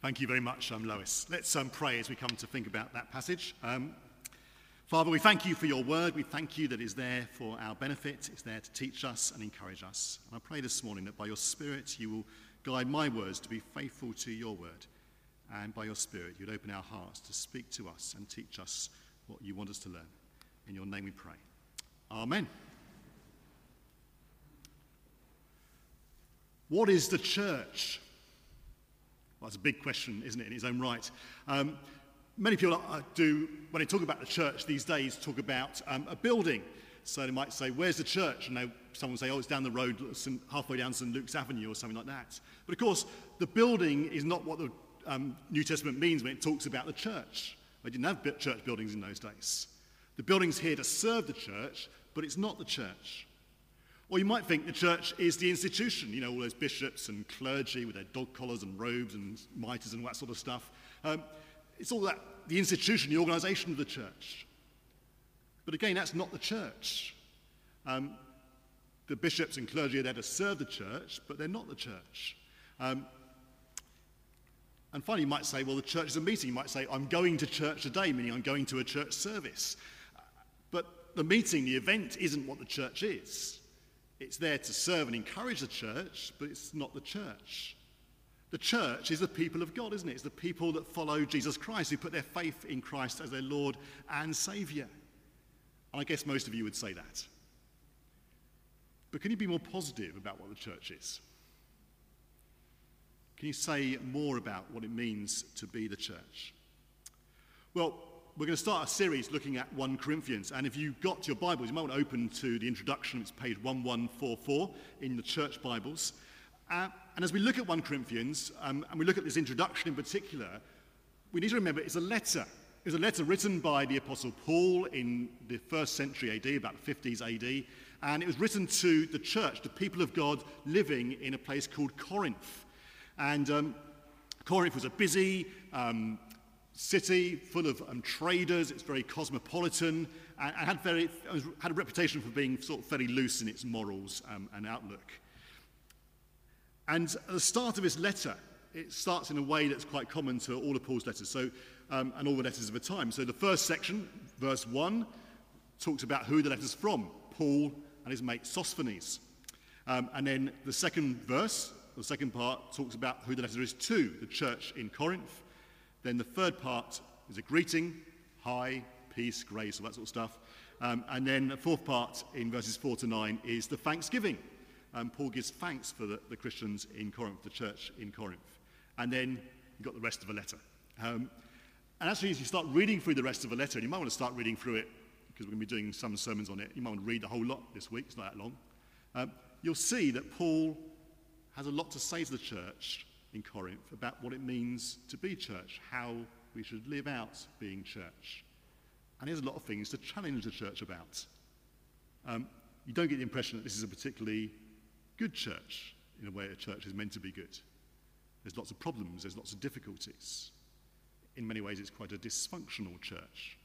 Thank you very much, Lois. Let's pray as we come to think about that passage. Father, we thank you for your word. We thank you that it's there for our benefit. It's there to teach us and encourage us. And I pray this morning that by your Spirit you will guide my words to be faithful to your word. And by your Spirit you'd open our hearts to speak to us and teach us what you want us to learn. In your name we pray. Amen. What is the church? Well, that's a big question, isn't it, in its own right? Many people do, when they talk about the church these days, talk about a building. So they might say, where's the church? And someone will say, oh, it's down the road, halfway down St. Luke's Avenue or something like that. But of course, the building is not what the New Testament means when it talks about the church. They didn't have church buildings in those days. The building's here to serve the church, but it's not the church. Or you might think the church is the institution, you know, all those bishops and clergy with their dog collars and robes and mitres and all that sort of stuff. It's all that, the institution, the organisation of the church. But again, that's not the church. The bishops and clergy are there to serve the church, but they're not the church. And finally, you might say, well, the church is a meeting. You might say, I'm going to church today, meaning I'm going to a church service. But the meeting, the event, isn't what the church is. It's there to serve and encourage the church, but it's not the church. The church is the people of God, isn't it? It's the people that follow Jesus Christ, who put their faith in Christ as their Lord and Saviour. And I guess most of you would say that. But can you be more positive about what the church is? Can you say more about what it means to be the church? Well, we're going to start a series looking at 1 Corinthians. And if you've got your Bibles, you might want to open to the introduction. It's page 1144 in the church Bibles. And as we look at 1 Corinthians, and we look at this introduction in particular, we need to remember it's a letter. It was a letter written by the Apostle Paul in the 1st century AD, about the 50s AD. And it was written to the church, the people of God living in a place called Corinth. And Corinth was a busy city full of traders. It's very cosmopolitan and had a reputation for being sort of fairly loose in its morals and outlook. And at the start of his letter, it starts in a way that's quite common to all of Paul's letters, and all the letters of the time. So the first section, verse 1, talks about who the letter's from, Paul and his mate Sosthenes. And then the second verse, the second part, talks about who the letter is to, the church in Corinth. Then the third part is a greeting, hi, peace, grace, all that sort of stuff. And then the fourth part in verses 4 to 9 is the thanksgiving. Paul gives thanks for the Christians in Corinth, the church in Corinth. And then you've got the rest of the letter. And actually, as you start reading through the rest of the letter, and you might want to start reading through it, because we're going to be doing some sermons on it. You might want to read the whole lot this week, it's not that long. You'll see that Paul has a lot to say to the church in Corinth about what it means to be church, how we should live out being church. And he has a lot of things to challenge the church about. You don't get the impression that this is a particularly good church in a way a church is meant to be good. There's lots of problems, there's lots of difficulties. In many ways, it's quite a dysfunctional church.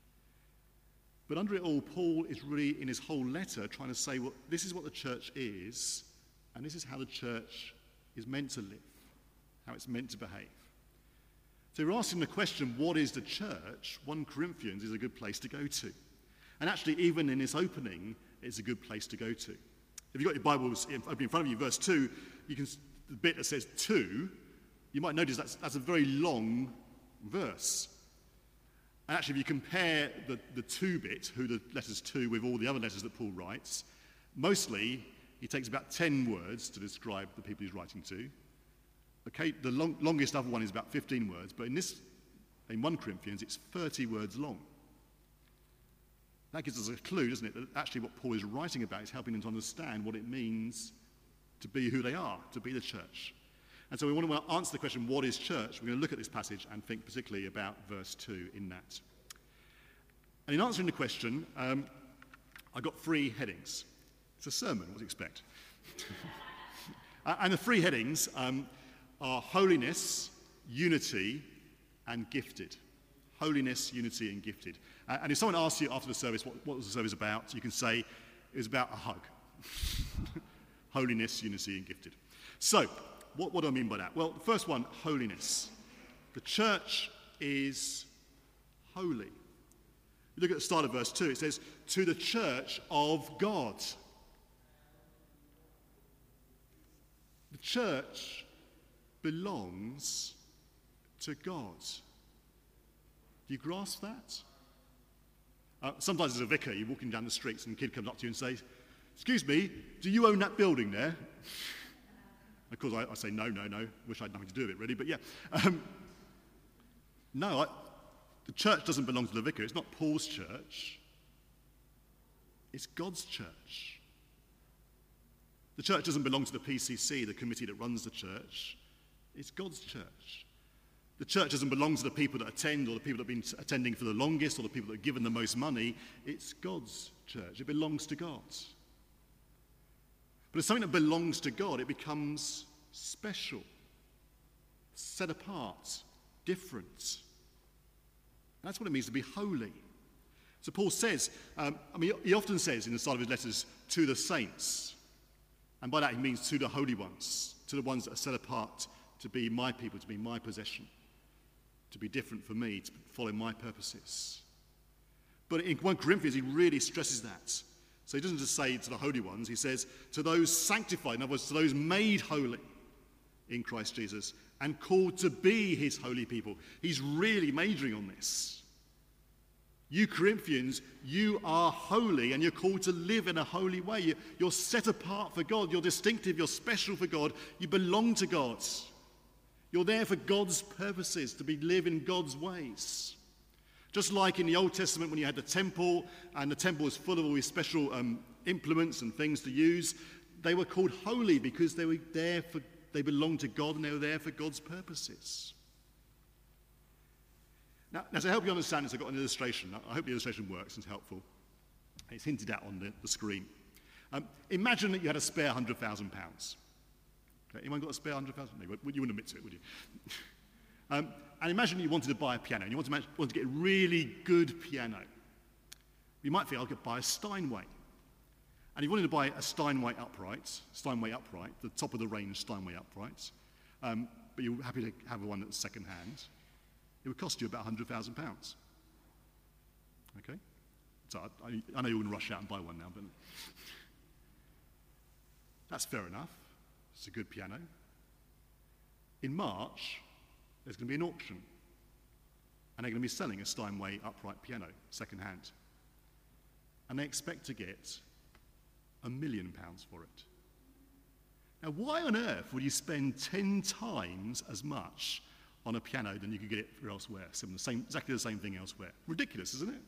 But under it all, Paul is really, in his whole letter, trying to say, well, this is what the church is, and this is how the church is meant to live, how it's meant to behave. So if you're asking the question, what is the church? 1 Corinthians is a good place to go to. And actually, even in this opening, it's a good place to go to. If you've got your Bibles open in front of you, verse 2, the bit that says to, you might notice that's a very long verse. And actually, if you compare the to bit, who the letter's to, with all the other letters that Paul writes, mostly he takes about 10 words to describe the people he's writing to. Okay, the longest other one is about 15 words, but in 1 Corinthians, it's 30 words long. That gives us a clue, doesn't it, that actually what Paul is writing about is helping them to understand what it means to be who they are, to be the church. And so we want to answer the question, what is church? We're going to look at this passage and think particularly about verse 2 in that. And in answering the question, I got 3 headings. It's a sermon, what do you expect? And the 3 headings are holiness, unity, and gifted. Holiness, unity, and gifted. And if someone asks you after the service, what was the service about, you can say it was about a hug. Holiness, unity, and gifted. So, what do I mean by that? Well, the first one, holiness. The church is holy. You look at the start of verse 2, it says, to the church of God. The church belongs to God. Do you grasp that? Sometimes as a vicar, you're walking down the streets and a kid comes up to you and says, excuse me, do you own that building there? Of course, I say, no. Wish I had nothing to do with it, really, but yeah. No, the church doesn't belong to the vicar. It's not Paul's church. It's God's church. The church doesn't belong to the PCC, the committee that runs the church. It's God's church. The church doesn't belong to the people that attend or the people that have been attending for the longest or the people that have given the most money. It's God's church. It belongs to God. But if something that belongs to God, it becomes special, set apart, different. That's what it means to be holy. So Paul says, he often says in the start of his letters, to the saints. And by that he means to the holy ones, to the ones that are set apart to be my people, to be my possession, to be different for me, to follow my purposes. But in 1 Corinthians, he really stresses that. So he doesn't just say to the holy ones, he says to those sanctified, in other words, to those made holy in Christ Jesus and called to be his holy people. He's really majoring on this. You Corinthians, you are holy and you're called to live in a holy way. You're set apart for God. You're distinctive. You're special for God. You belong to God. You're there for God's purposes, to live in God's ways. Just like in the Old Testament when you had the temple, and the temple was full of all these special implements and things to use, they were called holy because they belonged to God and they were there for God's purposes. Now, to help you understand this, I've got an illustration. I hope the illustration works and is helpful. It's hinted at on the screen. Imagine that you had a spare £100,000. Okay, anyone got a spare £100,000? No, you wouldn't admit to it, would you? And imagine you wanted to buy a piano, and you want to get a really good piano. You might think, I could buy a Steinway. And if you wanted to buy a Steinway upright, the top of the range Steinway upright, but you're happy to have one that's second hand, it would cost you about £100,000. Okay? So I know you wouldn't rush out and buy one now, but that's fair enough. It's a good piano. In March, there's going to be an auction, and they're going to be selling a Steinway upright piano, second hand. And they expect to get £1 million for it. Now, why on earth would you spend 10 times as much on a piano than you could get it for elsewhere? Exactly the same thing elsewhere. Ridiculous, isn't it?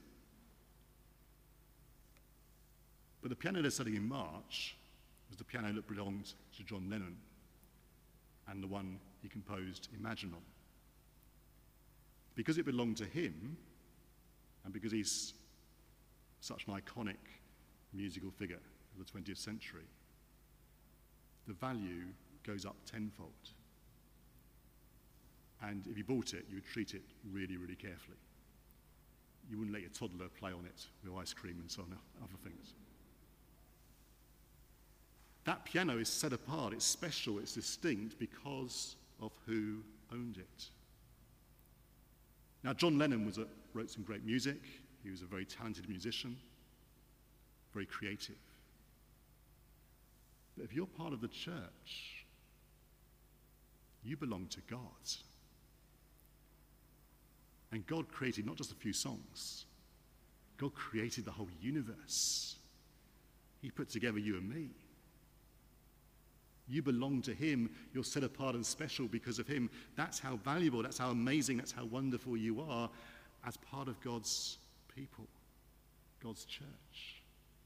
But the piano they're selling in March was the piano that belonged to John Lennon and the one he composed Imagine on. Because it belonged to him, and because he's such an iconic musical figure of the 20th century, the value goes up tenfold. And if you bought it, you would treat it really, really carefully. You wouldn't let your toddler play on it with ice cream and so on, other things. That piano is set apart, it's special, it's distinct because of who owned it. Now, John Lennon wrote some great music. He was a very talented musician, very creative. But if you're part of the church, you belong to God. And God created not just a few songs. God created the whole universe. He put together you and me. You belong to him. You're set apart and special because of him. That's how valuable, that's how amazing, that's how wonderful you are as part of God's people, God's church.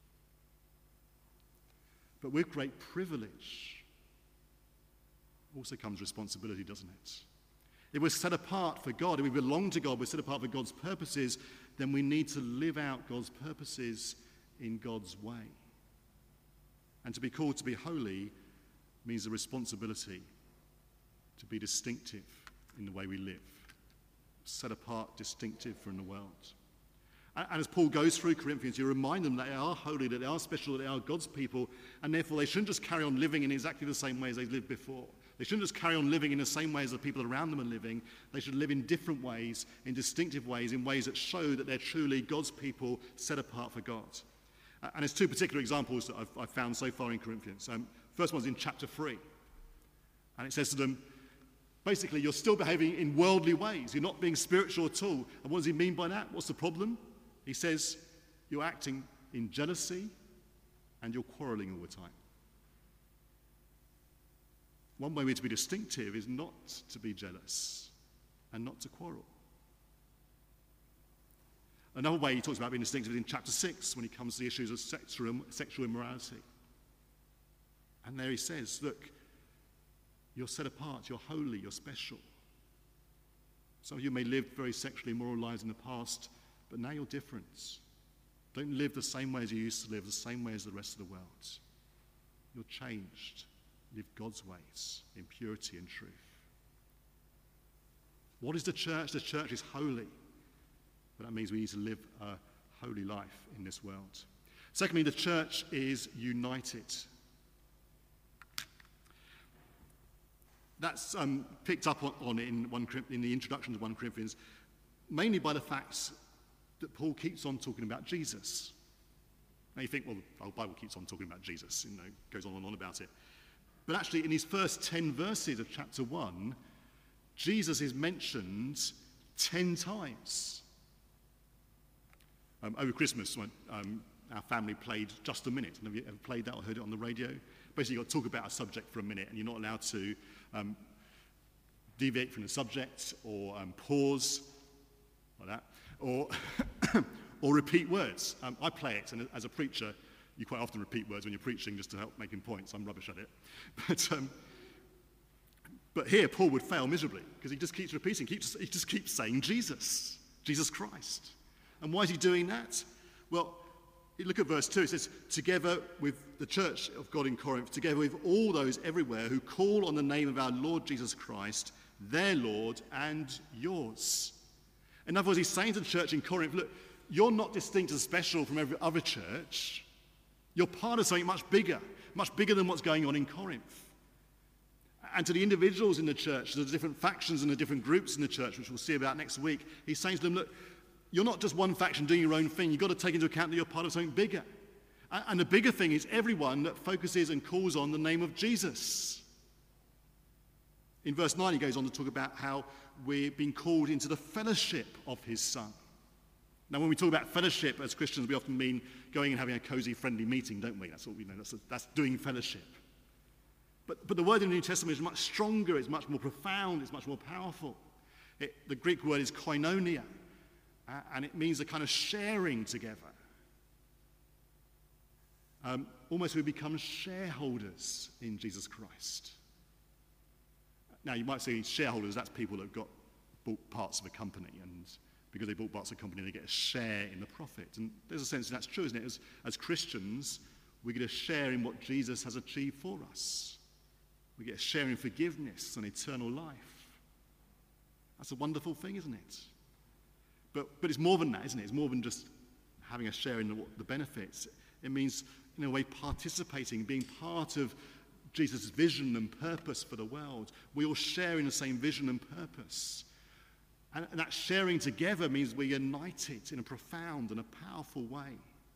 But with great privilege also comes responsibility, doesn't it? If we're set apart for God, if we belong to God, we're set apart for God's purposes, then we need to live out God's purposes in God's way. And to be called to be holy means the responsibility to be distinctive in the way we live, set apart, distinctive from the world. And as Paul goes through Corinthians, you remind them that they are holy, that they are special, that they are God's people, and therefore they shouldn't just carry on living in exactly the same way as they lived before. They shouldn't just carry on living in the same way as the people around them are living. They should live in different ways, in distinctive ways, in ways that show that they're truly God's people set apart for God. And there's two particular examples that I've found so far in Corinthians. First one's in chapter 3. And it says to them, basically, you're still behaving in worldly ways. You're not being spiritual at all. And what does he mean by that? What's the problem? He says, you're acting in jealousy and you're quarrelling all the time. One way we're to be distinctive is not to be jealous and not to quarrel. Another way he talks about being distinctive is in chapter 6 when he comes to the issues of sexual immorality. And there he says, look, you're set apart, you're holy, you're special. Some of you may live very sexually immoral lives in the past, but now you're different. Don't live the same way as you used to live, the same way as the rest of the world. You're changed. Live God's ways in purity and truth. What is the church? The church is holy. But that means we need to live a holy life in this world. Secondly, the church is united. That's picked up on in the introduction to 1 Corinthians, mainly by the fact that Paul keeps on talking about Jesus. Now you think, well, the Bible keeps on talking about Jesus, goes on and on about it. But actually, in these first 10 verses of chapter 1, Jesus is mentioned 10 times. Over Christmas, when our family played Just a Minute. Have you ever played that or heard it on the radio? Basically, you've got to talk about a subject for a minute, and you're not allowed to deviate from the subject or pause, like that, or, or repeat words. I play it, and as a preacher, you quite often repeat words when you're preaching just to help making points. I'm rubbish at it. But here, Paul would fail miserably because he just keeps repeating. He just keeps saying Jesus Christ. And why is he doing that? Well, look at verse 2. It says, together with the church of God in Corinth, together with all those everywhere who call on the name of our Lord Jesus Christ, their Lord and yours. In other words, he's saying to the church in Corinth, look, you're not distinct and special from every other church. You're part of something much bigger than what's going on in Corinth. And to the individuals in the church, the different factions and the different groups in the church, which we'll see about next week, he's saying to them, look, you're not just one faction doing your own thing. You've got to take into account that you're part of something bigger. And the bigger thing is everyone that focuses and calls on the name of Jesus. In verse 9, he goes on to talk about how we're being called into the fellowship of his Son. Now, when we talk about fellowship as Christians, we often mean going and having a cozy, friendly meeting, don't we? That's what we know. That's doing fellowship. But the word in the New Testament is much stronger, it's much more profound, it's much more powerful. The Greek word is koinonia, and it means a kind of sharing together. Almost we become shareholders in Jesus Christ. Now, you might say shareholders, that's people that have bought parts of a company, and because they bought parts of a company, they get a share in the profit. And there's a sense that's true, isn't it? As Christians, we get a share in what Jesus has achieved for us. We get a share in forgiveness and eternal life. That's a wonderful thing, isn't it? But it's more than that, isn't it? It's more than just having a share in the benefits. It means, in a way, participating, being part of Jesus' vision and purpose for the world. We all share in the same vision and purpose. And that sharing together means we're united in a profound and a powerful way.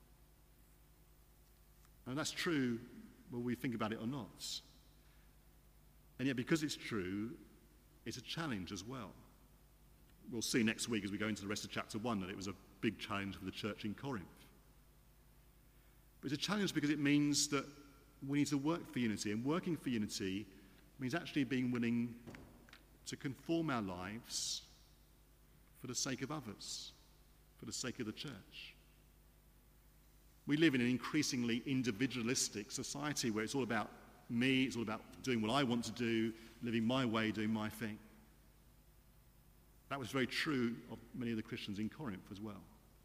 And that's true whether we think about it or not. And yet, because it's true, it's a challenge as well. We'll see next week as we go into the rest of chapter 1 that it was a big challenge for the church in Corinth. But it's a challenge because it means that we need to work for unity. And working for unity means actually being willing to conform our lives for the sake of others, for the sake of the church. We live in an increasingly individualistic society where it's all about me, it's all about doing what I want to do, living my way, doing my thing. That was very true of many of the Christians in Corinth as well.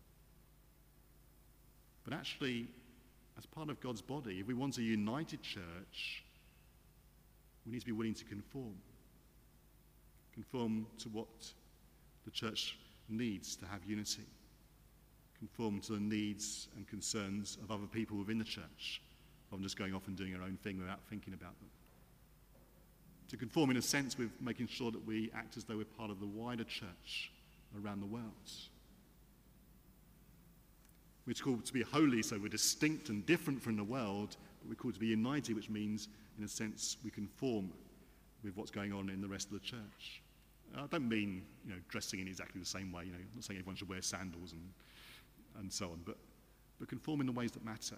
But actually, as part of God's body, if we want a united church, we need to be willing to conform to what the church needs to have unity, conform to the needs and concerns of other people within the church, rather than just going off and doing our own thing without thinking about them. To conform in a sense with making sure that we act as though we're part of the wider church around the world. We're called to be holy, so we're distinct and different from the world, but we're called to be united, which means, in a sense, we conform with what's going on in the rest of the church. I don't mean, dressing in exactly the same way. I'm not saying everyone should wear sandals and so on, but conform in the ways that matter,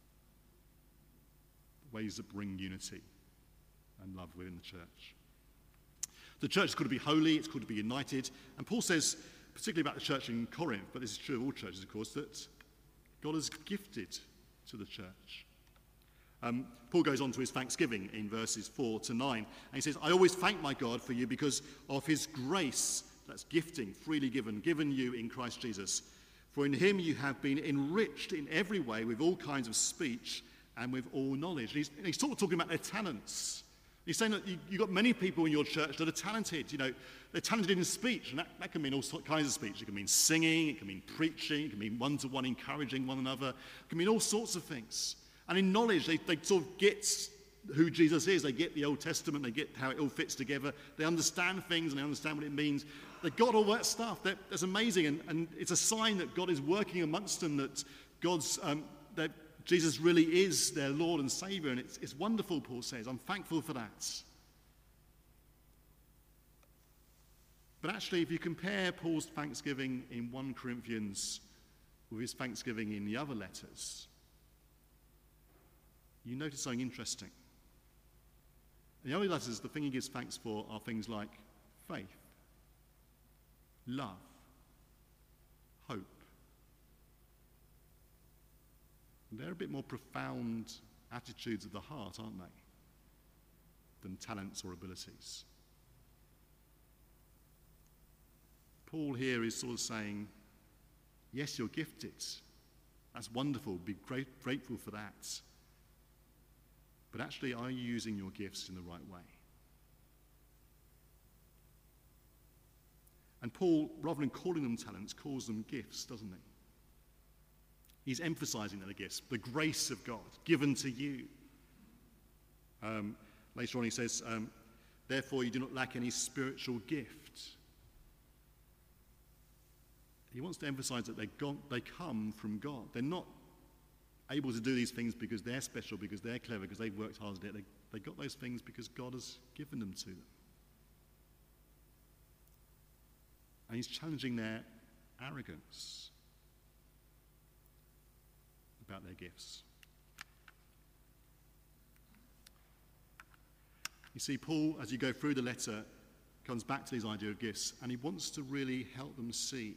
the ways that bring unity and love within the church. The church is called to be holy, it's called to be united, and Paul says, particularly about the church in Corinth, but this is true of all churches, of course, that God has gifted to the church. Paul goes on to his thanksgiving in verses 4 to 9, and he says, I always thank my God for you because of his grace, that's gifting, freely given you in Christ Jesus. For in him you have been enriched in every way with all kinds of speech and with all knowledge. And he's talking about their talents. He's saying that you've got many people in your church that are talented. They're talented in speech, and that can mean all kinds of speech. It can mean singing, it can mean preaching, it can mean one-to-one encouraging one another. It can mean all sorts of things. And in knowledge, they sort of get who Jesus is. They get the Old Testament, they get how it all fits together. They understand things and they understand what it means. They got all that stuff. That's amazing, and it's a sign that God is working amongst them, that that Jesus really is their Lord and Saviour, and it's wonderful, Paul says. I'm thankful for that. But actually, if you compare Paul's thanksgiving in 1 Corinthians with his thanksgiving in the other letters, you notice something interesting. In the other letters, the thing he gives thanks for are things like faith, love, hope. They're a bit more profound attitudes of the heart, aren't they, than talents or abilities. Paul here is sort of saying, yes, you're gifted. That's wonderful. Be grateful for that. But actually, are you using your gifts in the right way? And Paul, rather than calling them talents, calls them gifts, doesn't he? He's emphasizing that they're gifts, the grace of God given to you. Later on he says, therefore you do not lack any spiritual gift. He wants to emphasize that they come from God. They're not able to do these things because they're special, because they're clever, because they've worked hard at it. They got those things because God has given them to them. And he's challenging their arrogance about their gifts. You see, Paul, as you go through the letter, comes back to this idea of gifts, and he wants to really help them see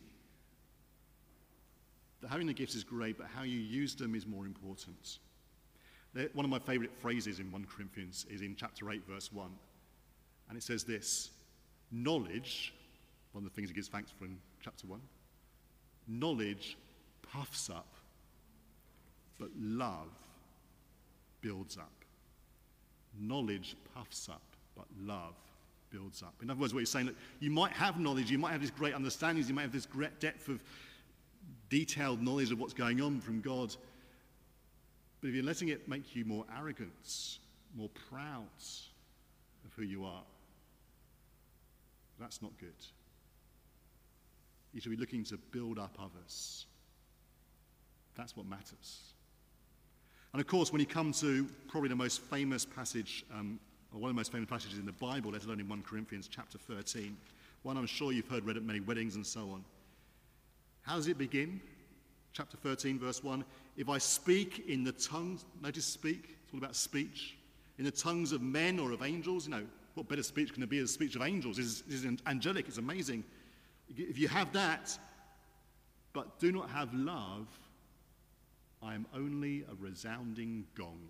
that having the gifts is great, but how you use them is more important. One of my favourite phrases in 1 Corinthians is in chapter 8, verse 1, and it says this: knowledge, one of the things he gives thanks for in chapter 1, knowledge puffs up, but love builds up. Knowledge puffs up, but love builds up. In other words, what he's saying, that you might have knowledge, you might have this great understanding, you might have this great depth of detailed knowledge of what's going on from God, but if you're letting it make you more arrogant, more proud of who you are, that's not good. You should be looking to build up others. That's what matters. And of course, when you come to probably the most famous passage, or one of the most famous passages in the Bible, let alone in 1 Corinthians chapter 13, one I'm sure you've heard read at many weddings and so on. How does it begin? Chapter 13, verse 1. If I speak in the tongues, notice speak, it's all about speech, in the tongues of men or of angels, what better speech can there be than the speech of angels? This is angelic, it's amazing. If you have that, but do not have love, I am only a resounding gong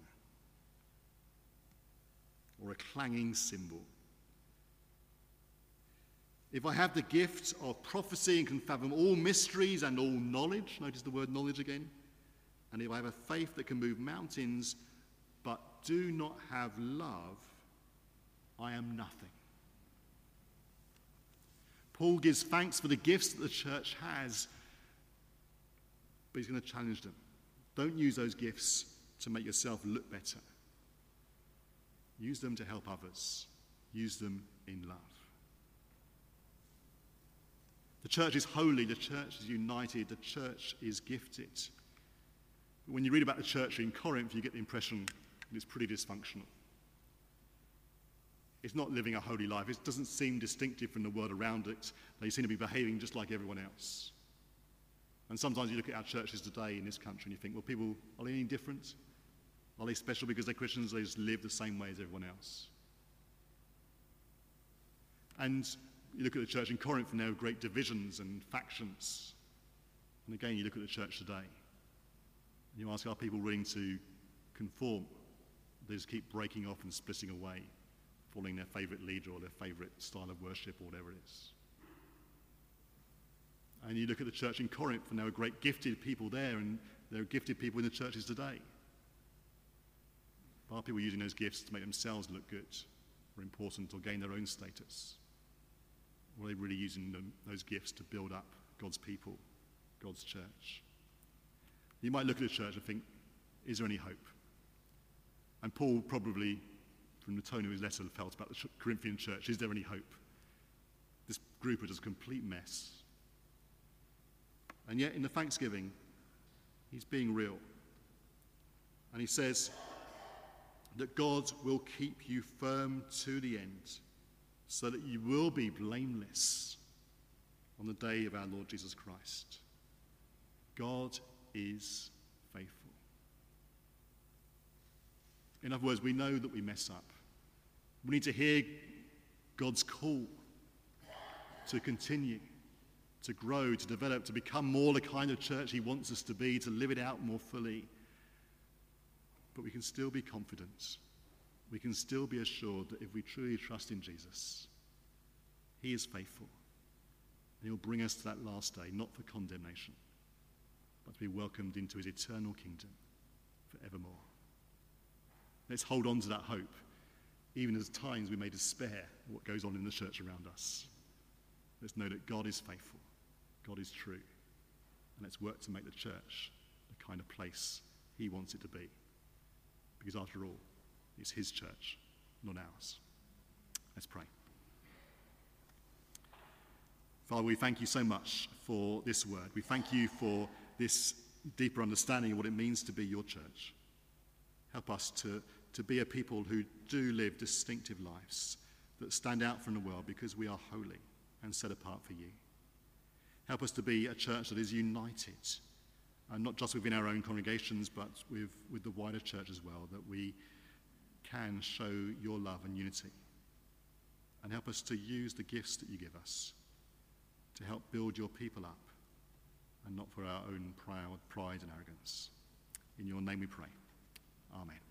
or a clanging cymbal. If I have the gift of prophecy and can fathom all mysteries and all knowledge, notice the word knowledge again, and if I have a faith that can move mountains, but do not have love, I am nothing. Paul gives thanks for the gifts that the church has, but he's going to challenge them. Don't use those gifts to make yourself look better. Use them to help others Use them in love. The church is holy, the church is united, the church is gifted. But when you read about the church in Corinth, you get the impression that it's pretty dysfunctional. It's not living a holy life. It doesn't seem distinctive from the world around it. They seem to be behaving just like everyone else. And sometimes you look at our churches today in this country and you think, well, people, are they any different? Are they special because they're Christians? They just live the same way as everyone else. And you look at the church in Corinth and there are great divisions and factions. And again, you look at the church today and you ask, are people willing to conform? They just keep breaking off and splitting away, following their favourite leader or their favourite style of worship or whatever it is. And you look at the church in Corinth and there are great gifted people there, and there are gifted people in the churches today. But are people using those gifts to make themselves look good or important or gain their own status? Or are they really using those gifts to build up God's people, God's church? You might look at the church and think, is there any hope? And Paul probably, from the tone of his letter, felt about the Corinthian church, is there any hope? This group are just a complete mess. And yet in the Thanksgiving, he's being real. And he says that God will keep you firm to the end, so that you will be blameless on the day of our Lord Jesus Christ. God is faithful. In other words, we know that we mess up. We need to hear God's call to continue, to grow, to develop, to become more the kind of church he wants us to be, to live it out more fully. But we can still be confident. We can still be assured that if we truly trust in Jesus, he is faithful. And he'll bring us to that last day, not for condemnation, but to be welcomed into his eternal kingdom forevermore. Let's hold on to that hope, even as times we may despair at what goes on in the church around us. Let's know that God is faithful, God is true, and let's work to make the church the kind of place he wants it to be. Because after all, it's his church, not ours. Let's pray. Father, we thank you so much for this word. We thank you for this deeper understanding of what it means to be your church. Help us to be a people who do live distinctive lives that stand out from the world because we are holy and set apart for you. Help us to be a church that is united, and not just within our own congregations, but with the wider church as well, that we can show your love and unity. And help us to use the gifts that you give us to help build your people up, and not for our own pride and arrogance. In your name we pray. Amen.